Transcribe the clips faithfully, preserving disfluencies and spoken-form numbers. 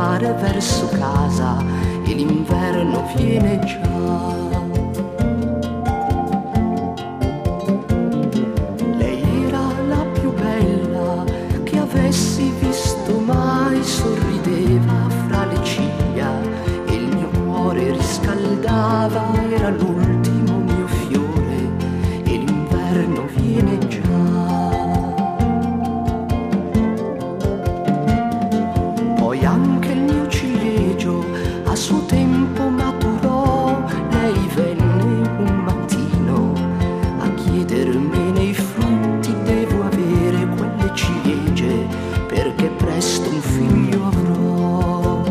mare verso casa e l'inverno viene già. Lei era la più bella che avessi visto mai, sorrideva fra le ciglia e il mio cuore riscaldava, era l'ultimo mio fiore e l'inverno viene già. Poi anche il mio ciliegio a suo tempo maturò, lei venne un mattino a chiedermene i frutti, devo avere quelle ciliegie perché presto un figlio avrò.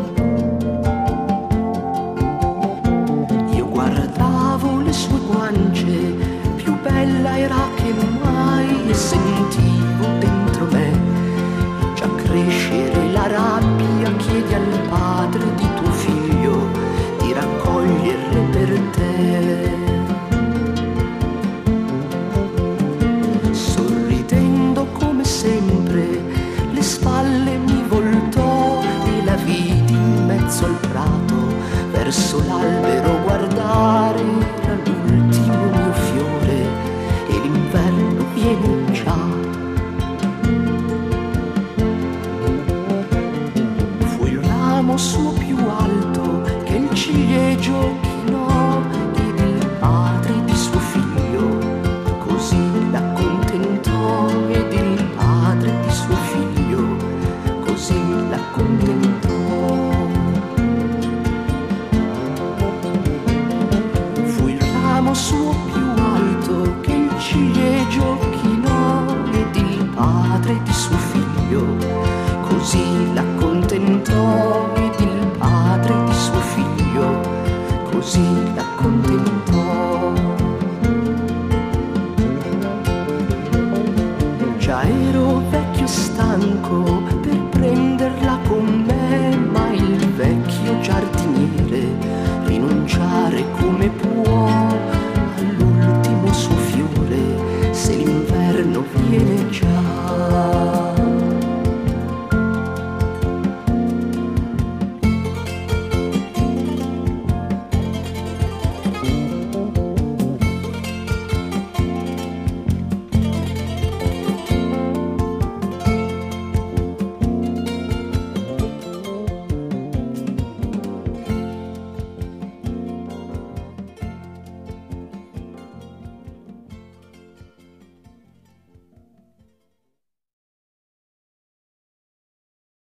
Io guardavo le sue guance, più bella era che mai, e sentivo dentro me già crescere la rabbia. Chiedi al padre di tuo figlio di raccoglierle per te. Sorridendo come sempre, le spalle mi voltò e la vidi in mezzo al prato, verso l'albero guardare, era l'ultimo mio fiore e l'inverno viene già. Fu il ramo suo più alto che il ciliegio